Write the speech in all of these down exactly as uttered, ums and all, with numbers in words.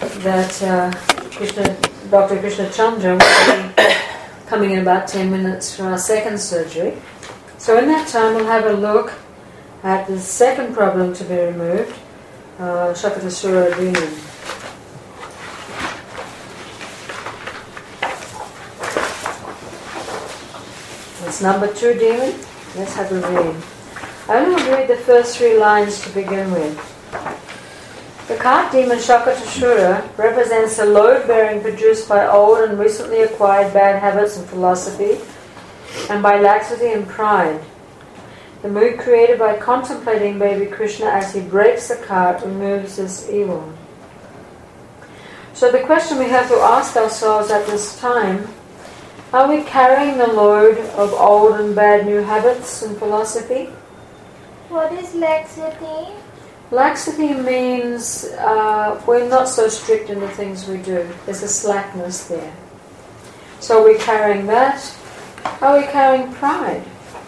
that uh, Krishna, Doctor Krishna Chandra will be coming in about ten minutes for our second surgery. So in that time we'll have a look at the second problem to be removed, uh, Shakatasura demon. It's number two demon. Let's have a read. I only will read the first three lines to begin with. The cart demon Shakatasura represents a load-bearing produced by old and recently acquired bad habits and philosophy, and by laxity and pride. The mood created by contemplating baby Krishna as he breaks the cart removes this evil. So the question we have to ask ourselves at this time, are we carrying the load of old and bad new habits and philosophy? What is laxity? Laxity means uh, we're not so strict in the things we do. There's a slackness there. So are we carrying that? Are we carrying pride?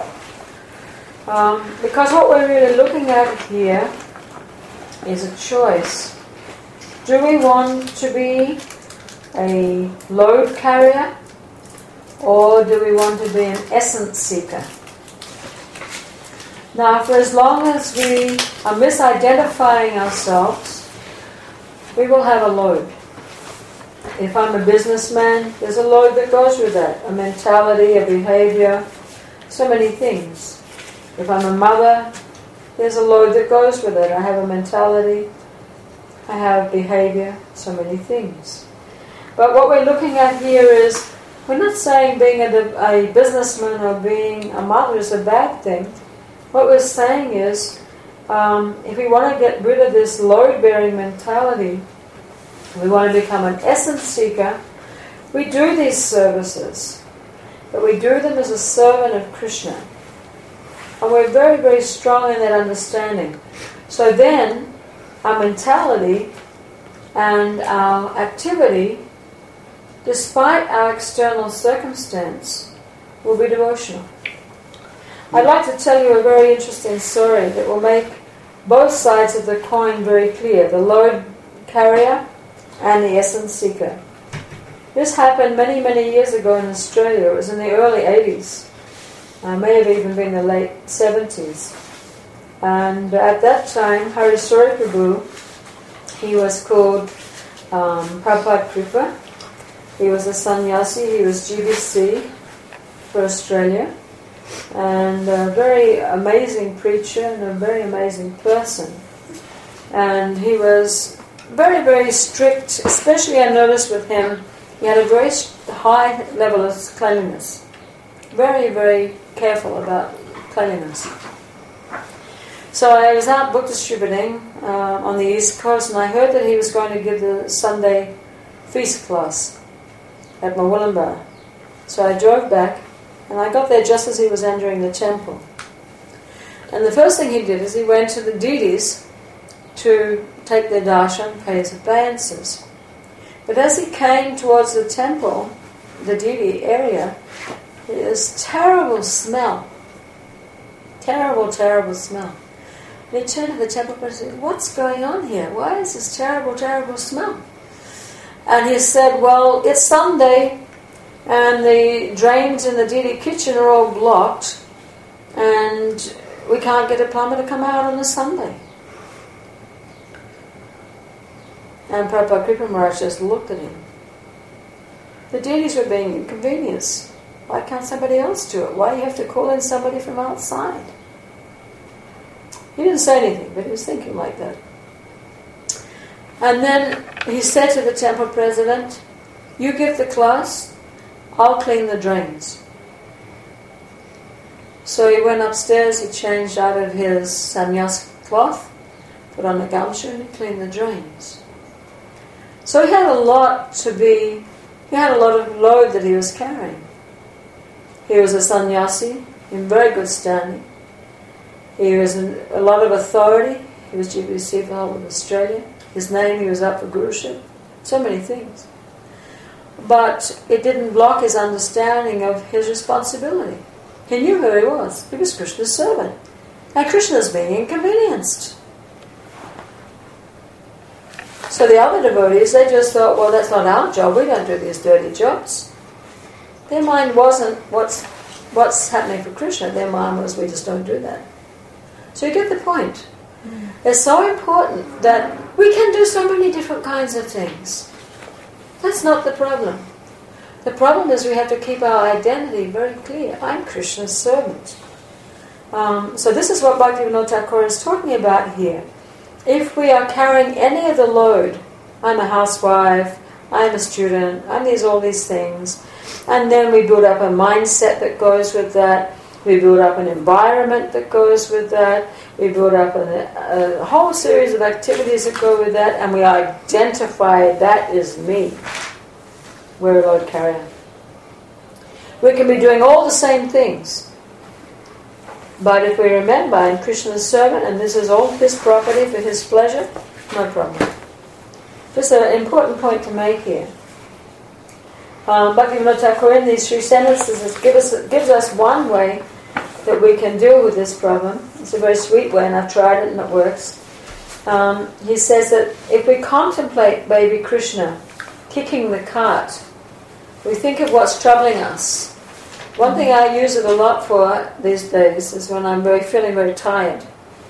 Um, because what we're really looking at here is a choice. Do we want to be a load carrier, or do we want to be an essence seeker? Now, for as long as we are misidentifying ourselves, we will have a load. If I'm a businessman, there's a load that goes with that. A mentality, a behavior, so many things. If I'm a mother, there's a load that goes with it. I have a mentality, I have behavior, so many things. But what we're looking at here is, we're not saying being a, a businessman or being a mother is a bad thing. What we're saying is, um, if we want to get rid of this load-bearing mentality, we want to become an essence seeker, we do these services, but we do them as a servant of Krishna. And we're very, very strong in that understanding. So then, our mentality and our activity, despite our external circumstance, will be devotional. I'd like to tell you a very interesting story that will make both sides of the coin very clear, the load carrier and the essence seeker. This happened many, many years ago in Australia. It was in the early eighties. Uh, may have even been the late seventies. And at that time, Harisori Prabhu, he was called um, Prabhupada Kripa. He was a sannyasi, he was G B C for Australia. And a very amazing preacher and a very amazing person. And he was very, very strict, especially I noticed with him, he had a very high level of cleanliness. Very, very careful about cleanliness. So I was out book distributing uh, on the East Coast, and I heard that he was going to give the Sunday feast class at Mawullumba. So I drove back, and I got there just as he was entering the temple. And the first thing he did is he went to the deities to take their darshan, pay his obeisances. But as he came towards the temple, the deity area, there was terrible smell. Terrible, terrible smell. And he turned to the temple and said, "What's going on here? Why is this terrible, terrible smell?" And he said, "Well, it's Sunday, and the drains in the deity kitchen are all blocked, and we can't get a plumber to come out on a Sunday." And Prabhupada Kripa Maharaj just looked at him. The deities were being inconvenienced. Why can't somebody else do it? Why do you have to call in somebody from outside? He didn't say anything, but he was thinking like that. And then he said to the temple president, "You give the class, I'll clean the drains." So he went upstairs, he changed out of his sannyas cloth, put on a gamcha, and he cleaned the drains. So he had a lot to be, he had a lot of load that he was carrying. He was a sannyasi in very good standing. He was in a lot of authority. He was G B C for the whole of Australia. His name, he was up for guruship. So many things. But it didn't block his understanding of his responsibility. He knew who he was. He was Krishna's servant. And Krishna's being inconvenienced. So the other devotees, they just thought, well, that's not our job. We don't do these dirty jobs. Their mind wasn't what's what's happening for Krishna. Their mind was, we just don't do that. So you get the point. Mm. It's so important that we can do so many different kinds of things. That's not the problem. The problem is we have to keep our identity very clear. I'm Krishna's servant. Um, so this is what Bhaktivinoda Thakur is talking about here. If we are carrying any of the load, I'm a housewife, I'm a student, I'm these all these things, and then we build up a mindset that goes with that, we build up an environment that goes with that, we build up a, a whole series of activities that go with that, and we identify that is me. We're a load carrier. We can be doing all the same things, but if we remember, I'm Krishna's servant and this is all his property for his pleasure, no problem. Just an important point to make here. Um, Bhaktivinoda Thakur in these three sentences gives us, gives us one way that we can deal with this problem. It's a very sweet way and I've tried it and it works. Um, he says that if we contemplate baby Krishna kicking the cart, we think of what's troubling us. One thing I use it a lot for these days is when I'm very feeling very tired.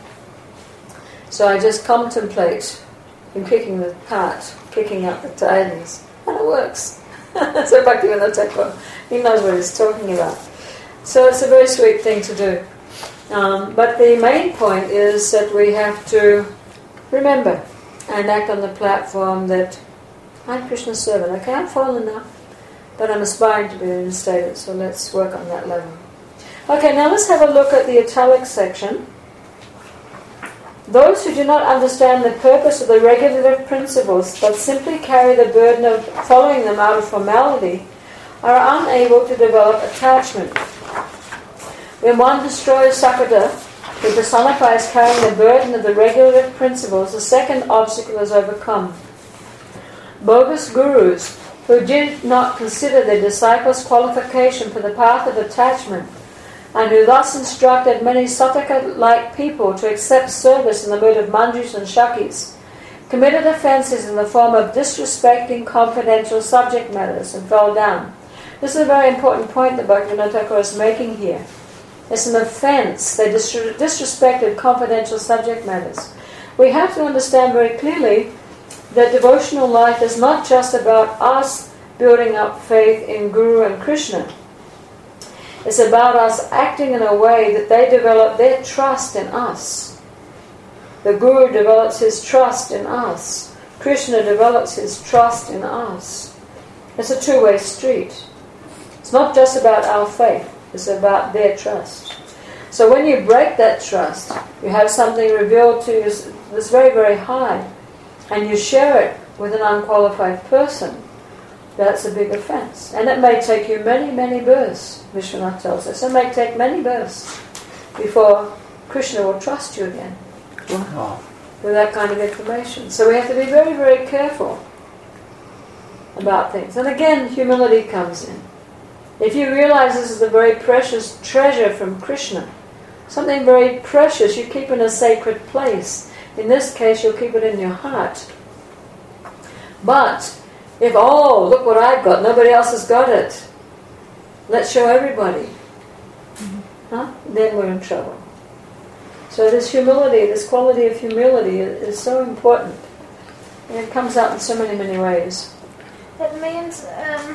So I just contemplate him kicking the cart, kicking out the tiredness, and it works. So Bhaktivinoda Thakur, he knows what he's talking about. So it's a very sweet thing to do. Um, but the main point is that we have to remember and act on the platform that I'm Krishna's servant. I can't fall enough, but I'm aspiring to be reinstated, so let's work on that level. Okay, now let's have a look at the italic section. Those who do not understand the purpose of the regulative principles, but simply carry the burden of following them out of formality, are unable to develop attachment. When one destroys Sakata, who personifies carrying the burden of the regulative principles, the second obstacle is overcome. Bogus gurus, who did not consider their disciples' qualification for the path of attachment, and who thus instructed many Sataka-like people to accept service in the mood of Manjus and Shakis, committed offences in the form of disrespecting confidential subject matters and fell down. This is a very important point that Bhaktivinoda Thakur is making here. It's an offence. They dis- disrespected confidential subject matters. We have to understand very clearly that devotional life is not just about us building up faith in Guru and Krishna. It's about us acting in a way that they develop their trust in us. The Guru develops his trust in us. Krishna develops his trust in us. It's a two-way street. It's not just about our faith. It's about their trust. So when you break that trust, you have something revealed to you that's very, very high, and you share it with an unqualified person, that's a big offence. And it may take you many, many births, Vishwanath tells us. It may take many births before Krishna will trust you again. Wow. With that kind of information. So we have to be very, very careful about things. And again, humility comes in. If you realize this is a very precious treasure from Krishna, something very precious you keep in a sacred place. In this case, you'll keep it in your heart. But if, oh, look what I've got, nobody else has got it, let's show everybody, mm-hmm. huh? Then we're in trouble. So this humility, this quality of humility is, is so important. And it comes out in so many, many ways. That means um,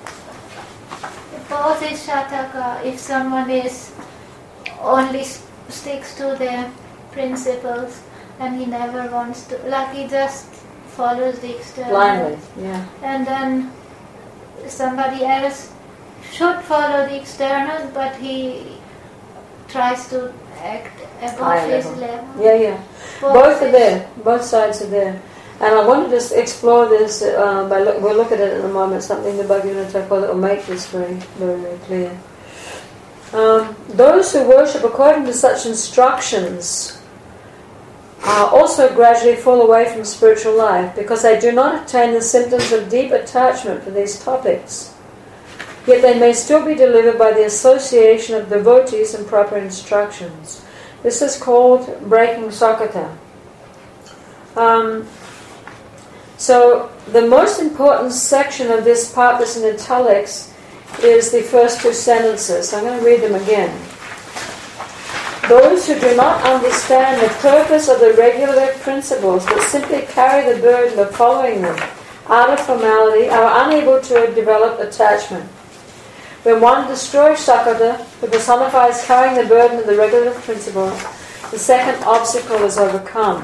both is Shataka, if someone is only sticks to their principles and he never wants to, like he just follows the external. Blindly, yeah. And then somebody else should follow the external, but he tries to act above High his level. level. Yeah, yeah. Both, Both are there. Both sides are there. And I want to just explore this, uh, by look, we'll look at it in a moment, something the Bhaktivinoda Thakur that will make this very, very, very clear. Um, those who worship according to such instructions uh, also gradually fall away from spiritual life because they do not attain the symptoms of deep attachment for these topics. Yet they may still be delivered by the association of devotees and proper instructions. This is called breaking Sakata. Um, So the most important section of this part that's in italics is the first two sentences. I'm going to read them again. Those who do not understand the purpose of the regulative principles but simply carry the burden of following them out of formality are unable to develop attachment. When one destroys Sakata, who personifies carrying the burden of the regulative principles, the second obstacle is overcome.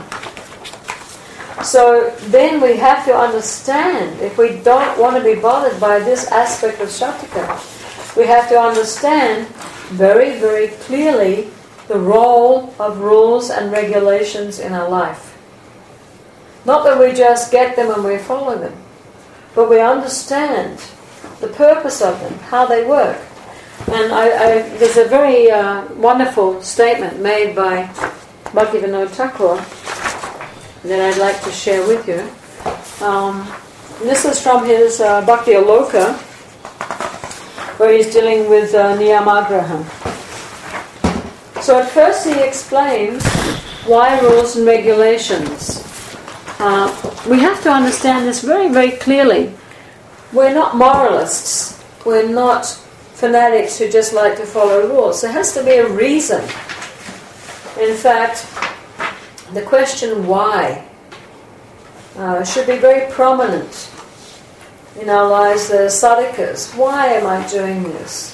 So then we have to understand, if we don't want to be bothered by this aspect of Shaktika, we have to understand very, very clearly the role of rules and regulations in our life. Not that we just get them and we follow them, but we understand the purpose of them, how they work. And I, I, there's a very uh, wonderful statement made by Bhaktivinoda Thakur that I'd like to share with you. Um, this is from his uh, Bhakti Aloka, where he's dealing with uh, Niyamagraha. So at first he explains why rules and regulations. Uh, we have to understand this very, very clearly. We're not moralists. We're not fanatics who just like to follow rules. There has to be a reason. In fact, the question why uh, should be very prominent in our lives as sadhakas. Why am I doing this?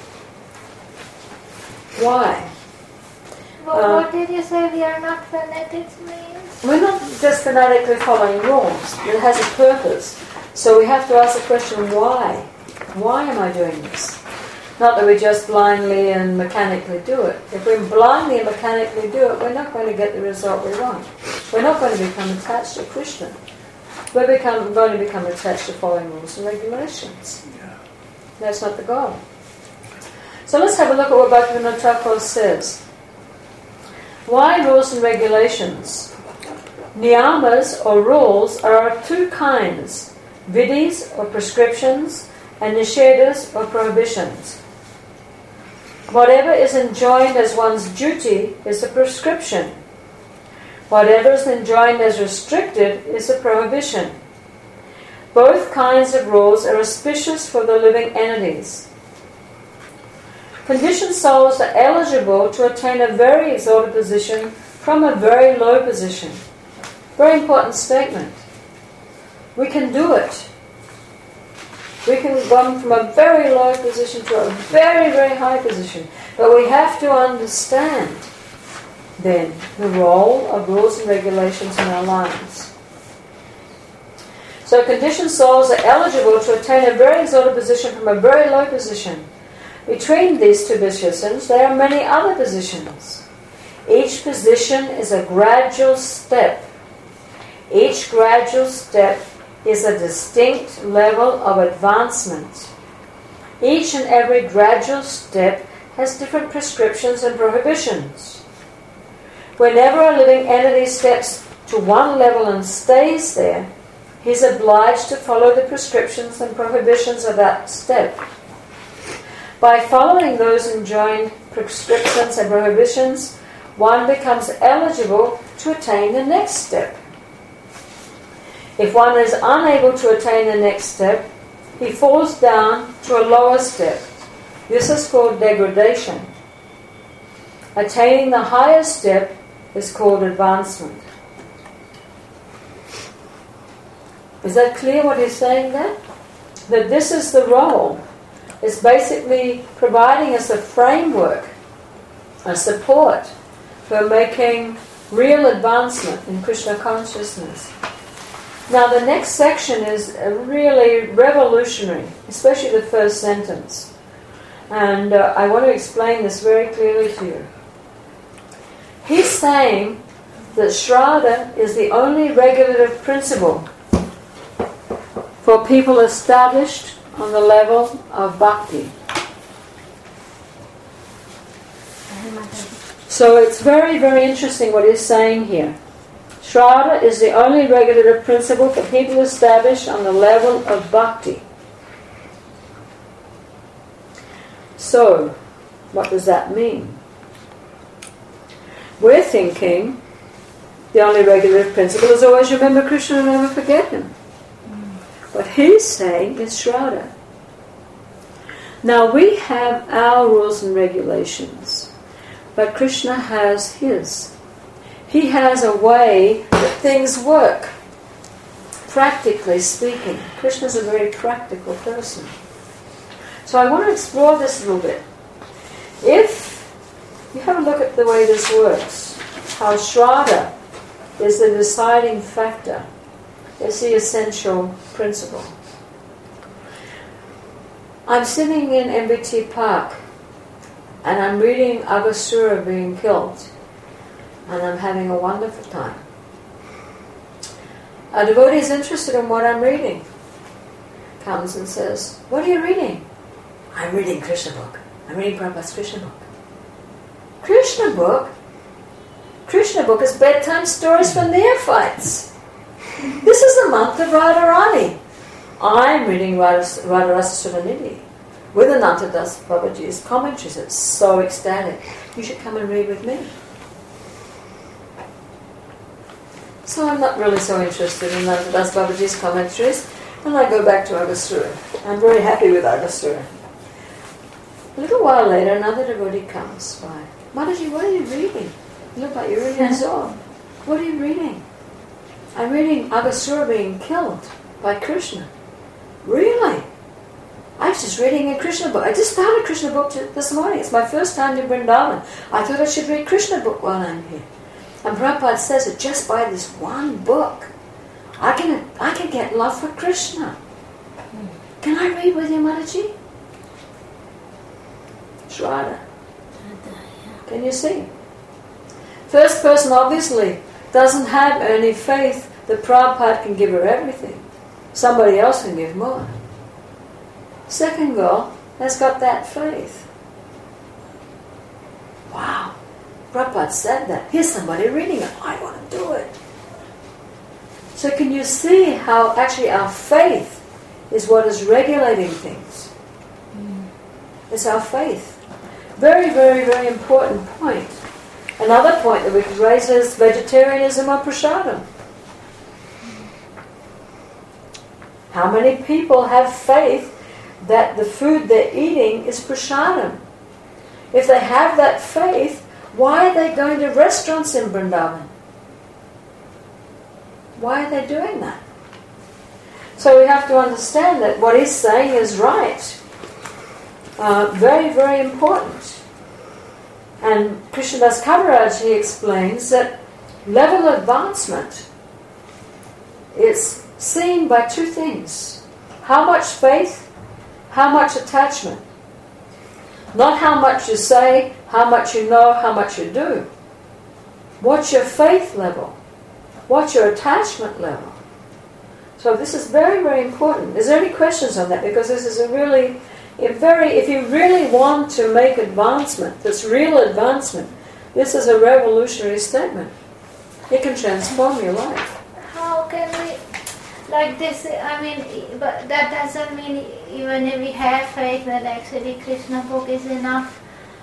Why? Well, Uh, what did you say we are not fanatics means? We're not just fanatically following rules. It has a purpose. So we have to ask the question, why? Why am I doing this? Not that we just blindly and mechanically do it. If we blindly and mechanically do it, we're not going to get the result we want. We're not going to become attached to Krishna. We're become, going to become attached to following rules and regulations. Yeah. That's not the goal. So let's have a look at what Bhaktivinoda Thakur says. Why rules and regulations? Niyamas or rules are of two kinds, vidhis or prescriptions and nishedas or prohibitions. Whatever is enjoined as one's duty is a prescription. Whatever is enjoined as restricted is a prohibition. Both kinds of rules are auspicious for the living entities. Conditioned souls are eligible to attain a very exalted position from a very low position. Very important statement. We can do it. We can go from a very low position to a very, very high position. But we have to understand, then, the role of rules and regulations in our lives. So conditioned souls are eligible to attain a very exalted position from a very low position. Between these two positions, there are many other positions. Each position is a gradual step. Each gradual step is a distinct level of advancement. Each and every gradual step has different prescriptions and prohibitions. Whenever a living entity steps to one level and stays there, he is obliged to follow the prescriptions and prohibitions of that step. By following those enjoined prescriptions and prohibitions, one becomes eligible to attain the next step. If one is unable to attain the next step, he falls down to a lower step. This is called degradation. Attaining the higher step is called advancement. Is that clear what he's saying there? That this is the role. It's basically providing us a framework, a support for making real advancement in Krishna consciousness. Now the next section is really revolutionary, especially the first sentence. And uh, I want to explain this very clearly to you. He's saying that Shraddha is the only regulative principle for people established on the level of bhakti. So it's very, very interesting what he's saying here. Shraddha is the only regulative principle for people established on the level of bhakti. So, what does that mean? We're thinking The only regulative principle is always remember Krishna and never forget him. What he's saying is Shraddha. Now we have our rules and regulations, but Krishna has his. He has a way that things work, practically speaking. Krishna's a very practical person. So I want to explore this a little bit. If you have a look at the way this works, how Shraddha is the deciding factor, is the essential principle. I'm sitting in M B T Park and I'm reading Aghasura being killed and I'm having a wonderful time. A devotee is interested in what I'm reading. Comes and says, "What are you reading?" "I'm reading Krishna book. I'm reading Prabhupada's Krishna book." Krishna book? Krishna book is bedtime stories for neophytes. This is the month of Radharani. I'm reading Radharasa Sudhanidhi with Anantadas Babaji's commentaries. It's so ecstatic. You should come and read with me. So I'm not really so interested in Anantadas Babaji's commentaries, and I go back to Aghasura. I'm very happy with Aghasura. A little while later, another devotee comes by. "Mataji, what are you reading? You look like you're reading absorbed. What are you reading?" "I'm reading Aghasura being killed by Krishna." "Really? I was just reading a Krishna book. I just started a Krishna book this morning. It's my first time to Vrindavan. I thought I should read Krishna book while I'm here. And Prabhupada says that just by this one book, I can I can get love for Krishna. Can I read with you, Mataji?" Shraddha. Can you see? First person obviously doesn't have any faith that Prabhupada can give her everything. Somebody else can give more. Second girl has got that faith. Wow, Prabhupada said that. Here's somebody reading it. I want to do it. So can you see how actually our faith is what is regulating things? It's our faith. Very, very, very important point. Another point that we could raise is vegetarianism or prasadam. How many people have faith that the food they're eating is prasadam? If they have that faith, why are they going to restaurants in Vrindavan? Why are they doing that? So we have to understand that what he's saying is right. Uh, very, very important. And Krishnadas Kaviraj, he explains that level advancement is seen by two things. How much faith, how much attachment. Not how much you say, how much you know, how much you do. What's your faith level? What's your attachment level? So this is very, very important. Is there any questions on that? Because this is a really, a very, if you really want to make advancement, that's real advancement, this is a revolutionary statement. It can transform your life. How can we, like this, I mean, but that doesn't mean even if we have faith that actually Krishna book is enough,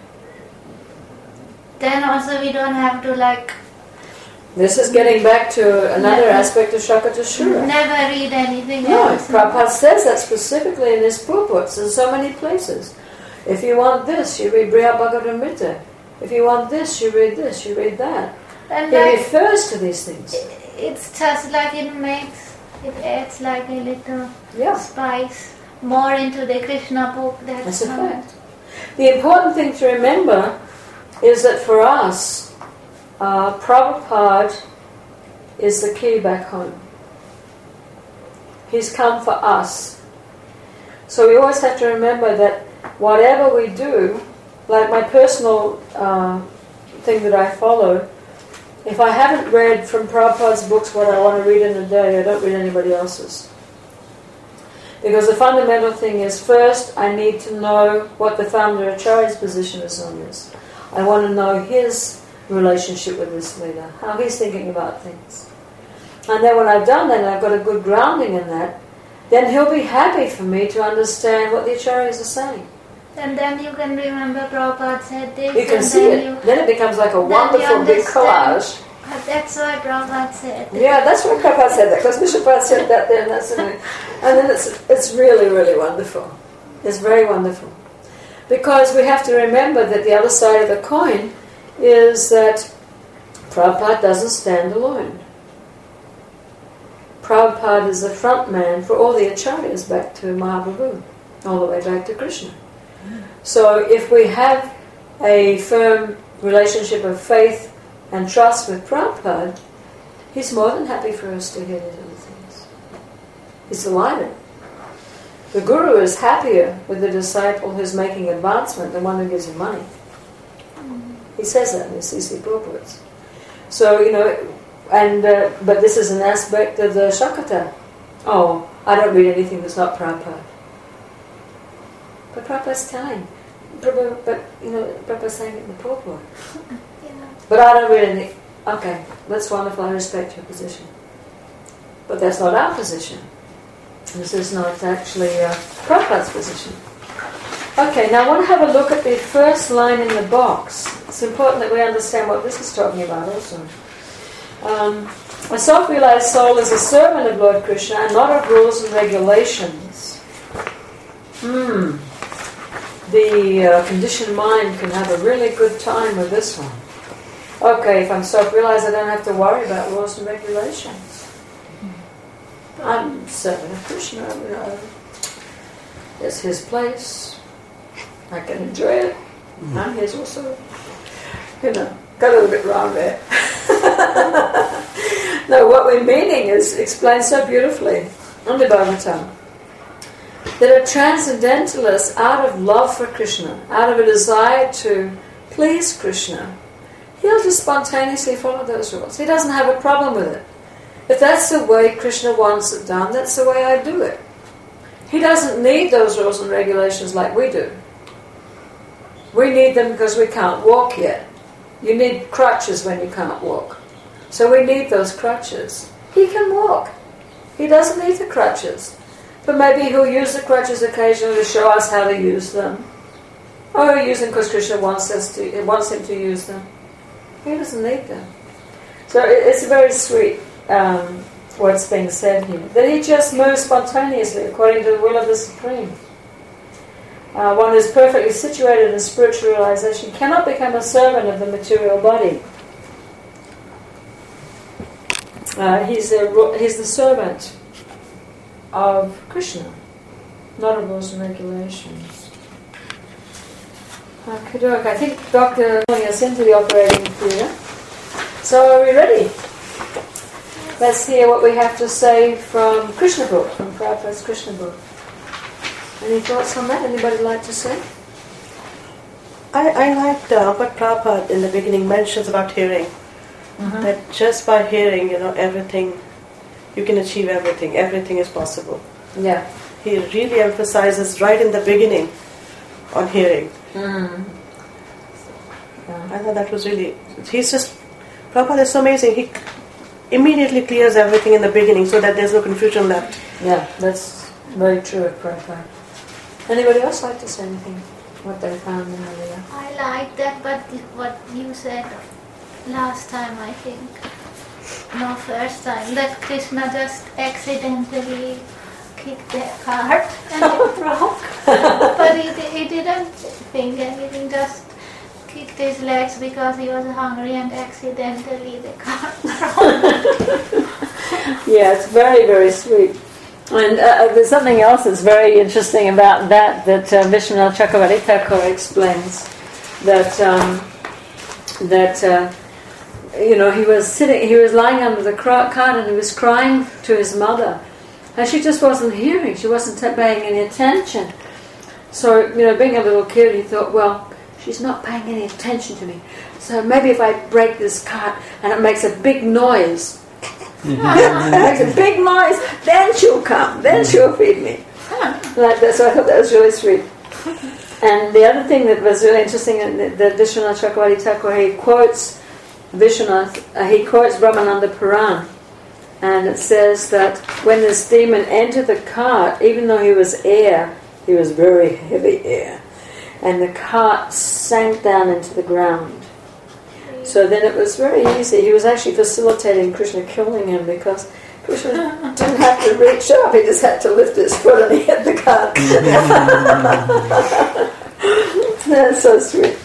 then also we don't have to like... This is getting back to another never, aspect of Shakatashura. Never read anything no, else. No, Prabhupada says that specifically in his purports in so many places. If you want this, you read Brihad Bhagavatamrita. If you want this, you read this, you read that. And he like, refers to these things. It's just like it makes, it adds like a little yeah. spice more into the Krishna book. That's, That's a fact. The important thing to remember is that for us, uh, Prabhupada is the key back home. He's come for us. So we always have to remember that whatever we do, like my personal uh, thing that I follow, if I haven't read from Prabhupada's books what I want to read in a day, I don't read anybody else's. Because the fundamental thing is, first I need to know what the founder Acharya's position is on this. I want to know his relationship with this leader, how he's thinking about things. And then when I've done that and I've got a good grounding in that, then he'll be happy for me to understand what the Acharyas are saying. And then you can remember Prabhupada said this. You can see it. You, then it becomes like a wonderful big collage. Uh, That's why Prabhupada said. Yeah, that's why Prabhupada said that, because Bishop Prabhupada said that there, and that's the and then it's it's really, really wonderful. It's very wonderful. Because we have to remember that the other side of the coin is that Prabhupada doesn't stand alone. Prabhupada is the front man for all the acharyas back to Mahaprabhu, all the way back to Krishna. So if we have a firm relationship of faith and trust with Prabhupada, he's more than happy for us to hear these other things. He's delighted. The Guru is happier with the disciple who's making advancement than one who gives him money. He says that in his C C purports. So, you know, and uh, but this is an aspect of the Shakata. Oh, I don't read anything that's not Prabhupada. But Prabhupada's telling. Prabhupada, but, you know, Prabhupada's saying it in the purport. Yeah. But I don't read anything. Okay, that's wonderful. I respect your position. But that's not our position. This is not actually uh, Prabhupada's position. Okay, now I want to have a look at the first line in the box. It's important that we understand what this is talking about also. Um, a self-realized soul is a servant of Lord Krishna and not of rules and regulations. Hmm. The uh, conditioned mind can have a really good time with this one. Okay, if I'm self-realized, I don't have to worry about rules and regulations. I'm servant of Krishna, you know. It's his place. I can enjoy it. Mm-hmm. I'm his also. You know, got a little bit wrong there. No, what we're meaning is explained so beautifully on the Bhagavatam. That a transcendentalist, out of love for Krishna, out of a desire to please Krishna, he'll just spontaneously follow those rules. He doesn't have a problem with it. If that's the way Krishna wants it done, that's the way I do it. He doesn't need those rules and regulations like we do. We need them because we can't walk yet. You need crutches when you can't walk. So we need those crutches. He can walk. He doesn't need the crutches. But maybe he'll use the crutches occasionally to show us how to use them. Or he'll use them because Krishna wants us to, wants him to use them. He doesn't need them. So it's very sweet um, what's being said here. That he just moves spontaneously according to the will of the Supreme. Uh, one who is perfectly situated in spiritual realization cannot become a servant of the material body. Uh, he's, a, he's the servant of Krishna, not of rules and regulations. Okay, I think Doctor pulling us into the operating theatre. So are we ready? Let's hear what we have to say from Krishna book, from Prabhupada's Krishna book. Any thoughts on that? Anybody like to say? I, I liked uh, what Prabhupada in the beginning mentions about hearing. Mm-hmm. That just by hearing, you know, everything, you can achieve everything. Everything is possible. Yeah. He really emphasizes right in the beginning on hearing. Mm. Yeah. I thought that was really... He's just... Prabhupada is so amazing. He immediately clears everything in the beginning so that there's no confusion left. Yeah, that's very true of Prabhupada. Anybody else like to say anything? What they found in the... I like that, but what you said last time, I think, no, first time, that Krishna just accidentally kicked their cart and it broke. But he, he didn't think anything, just kicked his legs because he was hungry and accidentally the cart broke. Yeah, it's very, very sweet. And uh, there's something else that's very interesting about that, that uh, Vishwanath Chakravarti Thakur explains. That, um, that uh, you know, he was sitting, he was lying under the cart and he was crying to his mother. And she just wasn't hearing, she wasn't paying any attention. So, you know, being a little kid, he thought, well, she's not paying any attention to me. So maybe if I break this cart and it makes a big noise, it makes a big noise, then she'll come, then she'll feed me. Like that, so I thought that was really sweet. And the other thing that was really interesting, that Vishwanath Chakravarti Thakur, he quotes Vishwanath, uh, he quotes Brahmananda Puran, and it says that when this demon entered the cart, even though he was air, he was very heavy air, and the cart sank down into the ground. So then it was very easy. He was actually facilitating Krishna killing him because Krishna didn't have to reach up, he just had to lift his foot and he hit the cart. That's so sweet.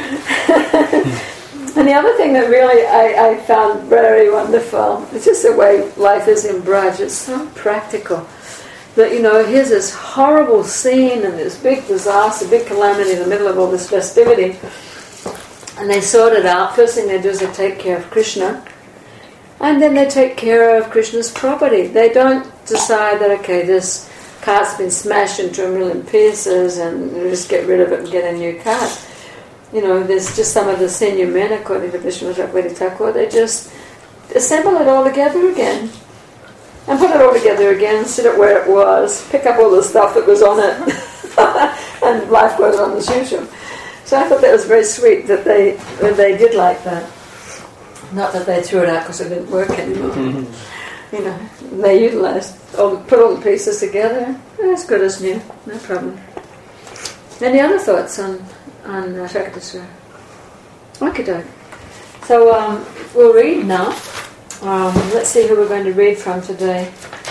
And the other thing that really I, I found very wonderful, it's just the way life is in Braj, it's so practical. That, you know, here's this horrible scene and this big disaster, big calamity in the middle of all this festivity. And they sort it out. First thing they do is they take care of Krishna. And then they take care of Krishna's property. They don't decide that, okay, this cart's been smashed into a million pieces and we'll just get rid of it and get a new cart. You know, there's just some of the senior men, according to Vishnu Chakravarti Thakur, they just assemble it all together again. And put it all together again, sit it where it was, pick up all the stuff that was on it, and life goes on as usual. So I thought that was very sweet that they that they did like that. Not that they threw it out because it didn't work anymore. Mm-hmm. You know, they utilised, all, put all the pieces together, as good as new, no problem. Any other thoughts on, on uh, Shakatasura? Okie doke. So um, we'll read now. Um, let's see who we're going to read from today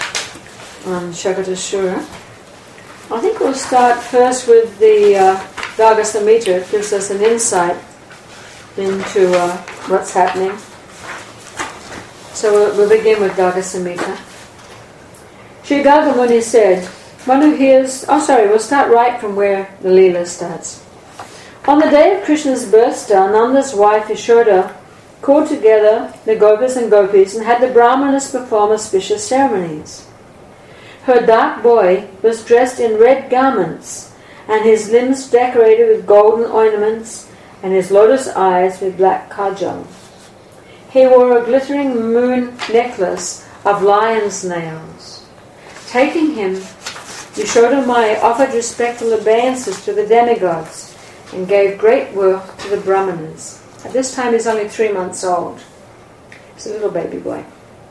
on Shakatasura. I think we'll start first with the uh, Garga Samhita. It gives us an insight into uh, what's happening. So we'll, we'll begin with Garga Samhita. Sri Garga Muni said, one who hears... Oh, sorry, we'll start right from where the Leela starts. On the day of Krishna's birthday, Nanda's wife Yashoda called together the Gopas and Gopis and had the Brahmanas perform auspicious ceremonies. Her dark boy was dressed in red garments and his limbs decorated with golden ornaments and his lotus eyes with black kajal. He wore a glittering moon necklace of lion's nails. Taking him, Yashoda Maya offered respectful obeisances to the demigods and gave great work to the Brahmanas. At this time he's only three months old. He's a little baby boy.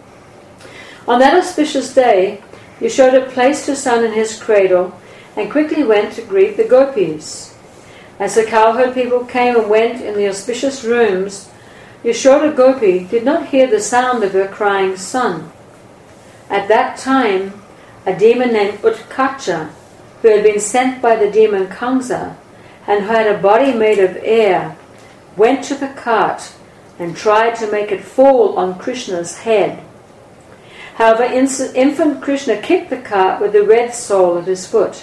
On that auspicious day, Yashoda placed her son in his cradle and quickly went to greet the gopis. As the cowherd people came and went in the auspicious rooms, Yashoda Gopi did not hear the sound of her crying son. At that time, a demon named Utkacha, who had been sent by the demon Kamsa and who had a body made of air, went to the cart and tried to make it fall on Krishna's head. However, infant Krishna kicked the cart with the red sole of his foot.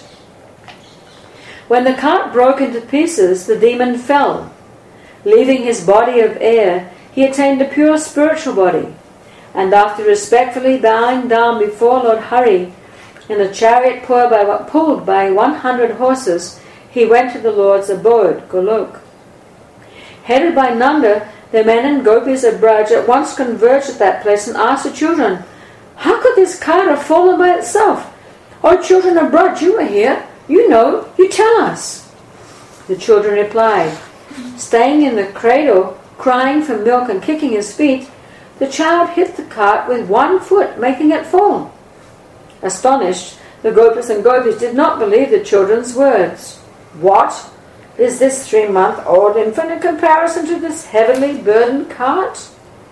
When the cart broke into pieces, the demon fell. Leaving his body of air, he attained a pure spiritual body, and after respectfully bowing down before Lord Hari in a chariot pulled by one hundred horses, he went to the Lord's abode, Golok. Headed by Nanda, the men and gopis of Braj at once converged at that place and asked the children, "How could this cart have fallen by itself? O children of Braj, you are here. You know, you tell us." The children replied, "Staying in the cradle, crying for milk and kicking his feet, the child hit the cart with one foot, making it fall." Astonished, the gopis and gopis did not believe the children's words. "What? Is this three-month-old infant in comparison to this heavily burdened cart?"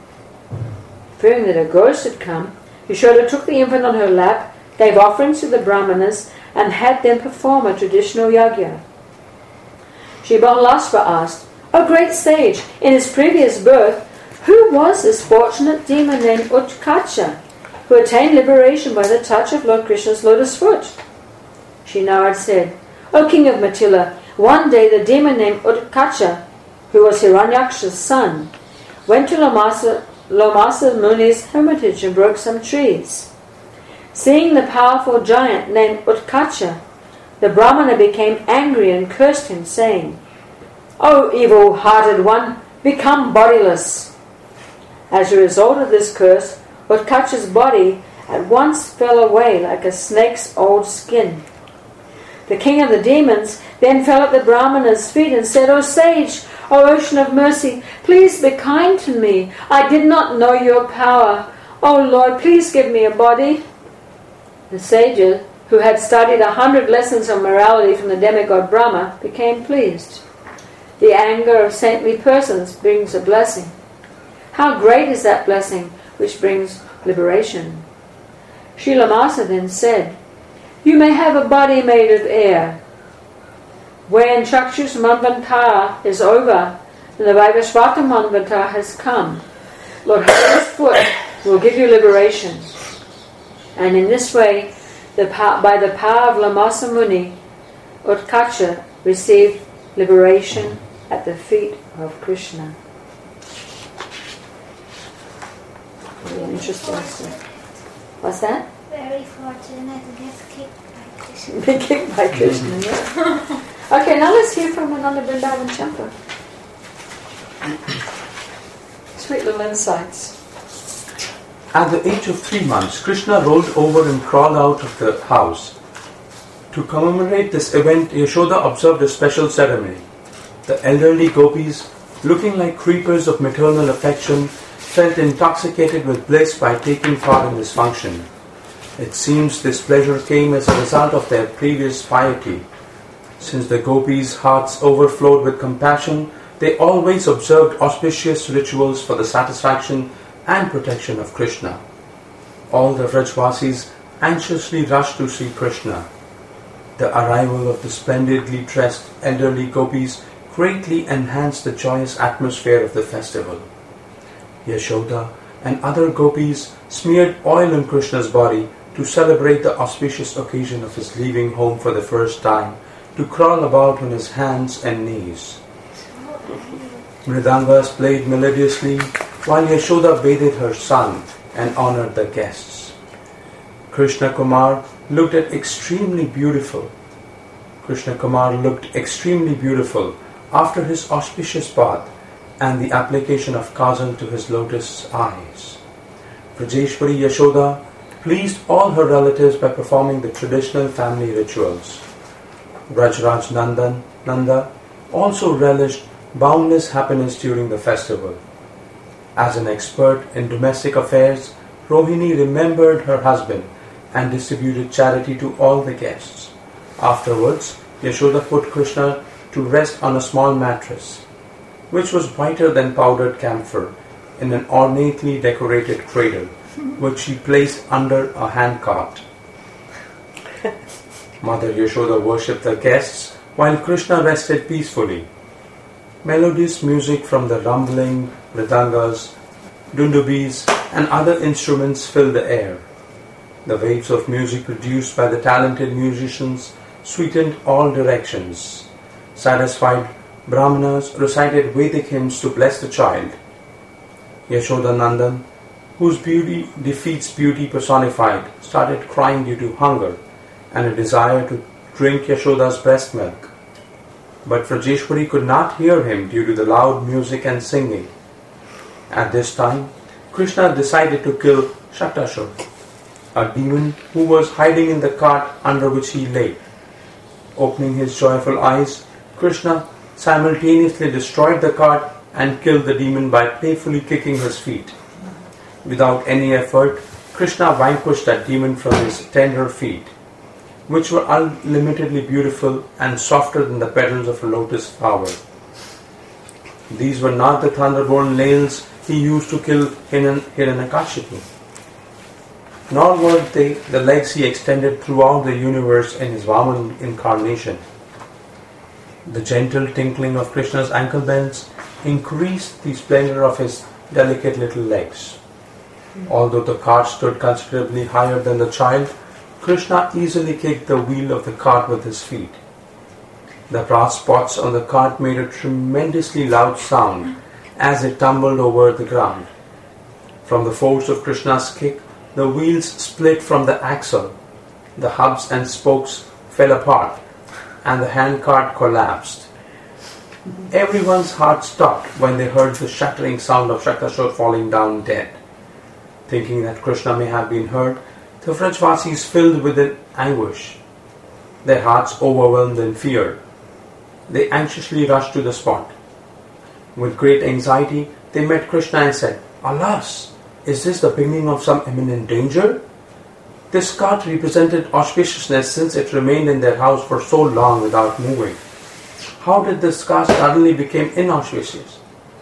Fearing that a ghost had come, Yashoda took the infant on her lap, gave offerings to the Brahmanas, and had them perform a traditional yagya. Shri Balasva asked, "O great sage, in his previous birth, who was this fortunate demon named Utkacha, who attained liberation by the touch of Lord Krishna's lotus foot?" Shri Narad said, "O king of Mithila, one day the demon named Utkacha, who was Hiranyaksha's son, went to Lomasa, Lomasa Muni's hermitage and broke some trees. Seeing the powerful giant named Utkacha, the Brahmana became angry and cursed him, saying, 'O evil-hearted one, become bodiless.' As a result of this curse, Utkacha's body at once fell away like a snake's old skin. The king of the demons then fell at the Brahmana's feet and said, 'O sage, O ocean of mercy, please be kind to me. I did not know your power. O Lord, please give me a body.' The sage, who had studied a hundred lessons of morality from the demigod Brahma, became pleased. The anger of saintly persons brings a blessing. How great is that blessing which brings liberation. Srila Masa then said, you may have a body made of air. When Chakshus Manvantara is over, and the Vaivasvata Manvantara has come, Lord Hari's foot will give you liberation. And in this way, the by the power of Lamasa Muni, Utkacha received liberation at the feet of Krishna. Really interesting stuff. What's that? Very fortunate to get kicked by Krishna. Be kicked by Krishna, yeah. Okay, now let's hear from Ananda Vrindavan Champa. Sweet little insights. At the age of three months, Krishna rolled over and crawled out of the house. To commemorate this event, Yashoda observed a special ceremony. The elderly gopis, looking like creepers of maternal affection, felt intoxicated with bliss by taking part in this function. It seems this pleasure came as a result of their previous piety. Since the gopis' hearts overflowed with compassion, they always observed auspicious rituals for the satisfaction and protection of Krishna. All the Vrajvasis anxiously rushed to see Krishna. The arrival of the splendidly dressed elderly gopis greatly enhanced the joyous atmosphere of the festival. Yashoda and other gopis smeared oil on Krishna's body to celebrate the auspicious occasion of his leaving home for the first time, to crawl about on his hands and knees. Mridangas played melodiously while Yashoda bathed her son and honored the guests. Krishna Kumar looked at extremely beautiful. Krishna Kumar looked extremely beautiful after his auspicious bath and the application of kajal to his lotus eyes. Vrajeshwari Yashoda pleased all her relatives by performing the traditional family rituals. Vrajraj Nandan Nanda also relished boundless happiness during the festival. As an expert in domestic affairs, Rohini remembered her husband and distributed charity to all the guests. Afterwards, Yashoda put Krishna to rest on a small mattress, which was whiter than powdered camphor, in an ornately decorated cradle, which she placed under a handcart. Mother Yashoda worshipped the guests while Krishna rested peacefully. Melodious music from the rumbling mridangas, dundubis, and other instruments filled the air. The waves of music produced by the talented musicians sweetened all directions. Satisfied Brahmanas recited Vedic hymns to bless the child. Yashoda Nandan, whose beauty defeats beauty personified, started crying due to hunger and a desire to drink Yashoda's breast milk. But Vrajeshwari could not hear him due to the loud music and singing. At this time, Krishna decided to kill Shaktashur, a demon who was hiding in the cart under which he lay. Opening his joyful eyes, Krishna simultaneously destroyed the cart and killed the demon by playfully kicking his feet. Without any effort, Krishna vanquished that demon from his tender feet, which were unlimitedly beautiful and softer than the petals of a lotus flower. These were not the thunderbolt nails he used to kill Hiranyakashipu, nor were they the legs he extended throughout the universe in his Vaman incarnation. The gentle tinkling of Krishna's ankle bells increased the splendor of his delicate little legs. Although the cart stood considerably higher than the child, Krishna easily kicked the wheel of the cart with his feet. The brass spots on the cart made a tremendously loud sound as it tumbled over the ground. From the force of Krishna's kick, the wheels split from the axle, the hubs and spokes fell apart, and the handcart collapsed. Everyone's heart stopped when they heard the shattering sound of Shaktashur falling down dead. Thinking that Krishna may have been hurt, the Vrajvasis filled with anguish, their hearts overwhelmed in fear. They anxiously rushed to the spot. With great anxiety, they met Krishna and said, "Alas, is this the beginning of some imminent danger?" This cart represented auspiciousness since it remained in their house for so long without moving. How did this cart suddenly become inauspicious?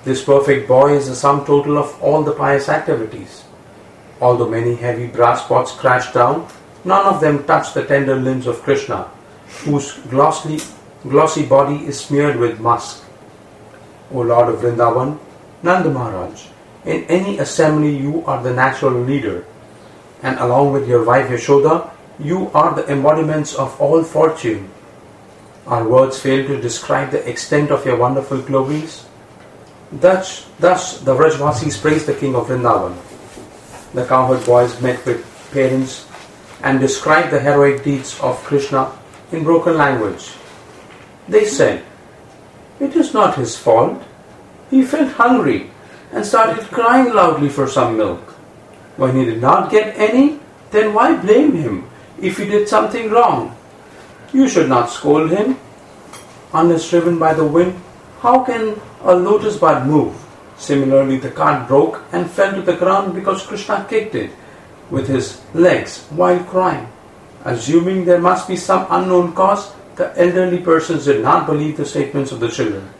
This perfect boy is the sum total of all the pious activities. Although many heavy brass pots crashed down, none of them touched the tender limbs of Krishna, whose glossy, glossy body is smeared with musk. O Lord of Vrindavan, Nanda Maharaj, in any assembly you are the natural leader, and along with your wife Yashoda, you are the embodiments of all fortune. Our words fail to describe the extent of your wonderful glories. Thus, thus the Vrajvasis praised the king of Vrindavan. The cowherd boys met with parents and described the heroic deeds of Krishna in broken language. They said, "It is not his fault. He felt hungry and started crying loudly for some milk. When he did not get any, then why blame him if he did something wrong? You should not scold him. Unless driven by the wind, how can a lotus bud move?" Similarly, the cart broke and fell to the ground because Krishna kicked it with his legs while crying. Assuming there must be some unknown cause, the elderly persons did not believe the statements of the children.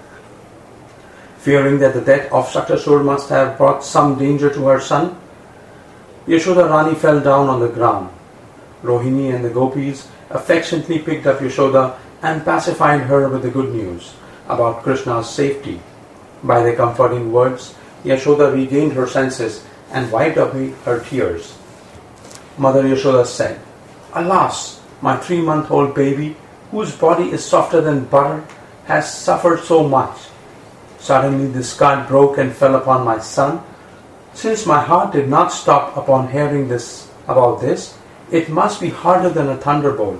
Fearing that the death of Shaktasur must have brought some danger to her son, Yashoda Rani fell down on the ground. Rohini and the gopis affectionately picked up Yashoda and pacified her with the good news about Krishna's safety. By their comforting words, Yashoda regained her senses and wiped away her tears. Mother Yashoda said, "Alas, my three-month-old baby, whose body is softer than butter, has suffered so much. Suddenly this cart broke and fell upon my son. Since my heart did not stop upon hearing this about this, it must be harder than a thunderbolt.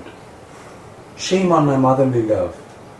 Shame on my motherly love.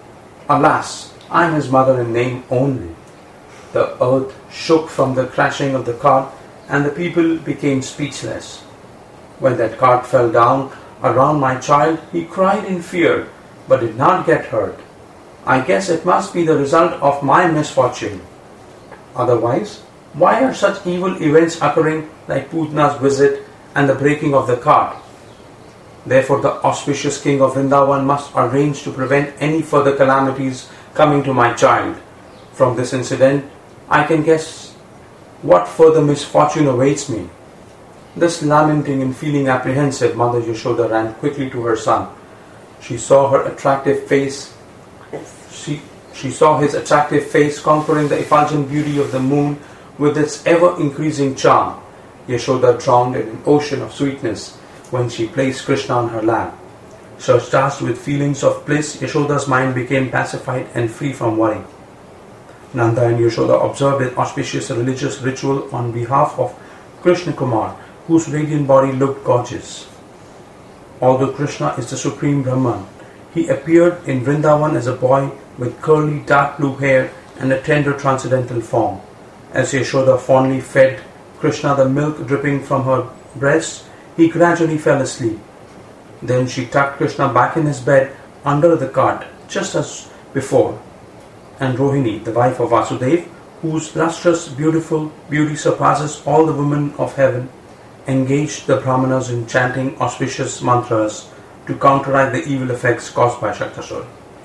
Alas, I am his mother in name only." The earth shook from the crashing of the cart, and the people became speechless. When that cart fell down around my child, he cried in fear, but did not get hurt. I guess it must be the result of my misfortune. Otherwise, why are such evil events occurring like Putna's visit and the breaking of the cart? Therefore, the auspicious king of Vrindavan must arrange to prevent any further calamities coming to my child. From this incident, I can guess what further misfortune awaits me. Thus lamenting and feeling apprehensive, Mother Yashoda ran quickly to her son. She saw her attractive face. She, she saw his attractive face conquering the effulgent beauty of the moon with its ever-increasing charm. Yashoda drowned in an ocean of sweetness when she placed Krishna on her lap. Surcharged with feelings of bliss, Yashoda's mind became pacified and free from worry. Nanda and Yashoda observed an auspicious religious ritual on behalf of Krishna Kumar, whose radiant body looked gorgeous. Although Krishna is the supreme Brahman, he appeared in Vrindavan as a boy with curly dark blue hair and a tender transcendental form. As Yashoda fondly fed Krishna the milk dripping from her breast, he gradually fell asleep. Then she tucked Krishna back in his bed under the cart, just as before. And Rohini, the wife of Vasudev, whose lustrous, beautiful beauty surpasses all the women of heaven, engaged the Brahmanas in chanting auspicious mantras to counteract the evil effects caused by Shaktasur.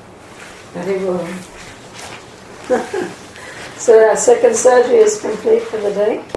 Very well. So our second surgery is complete for the day.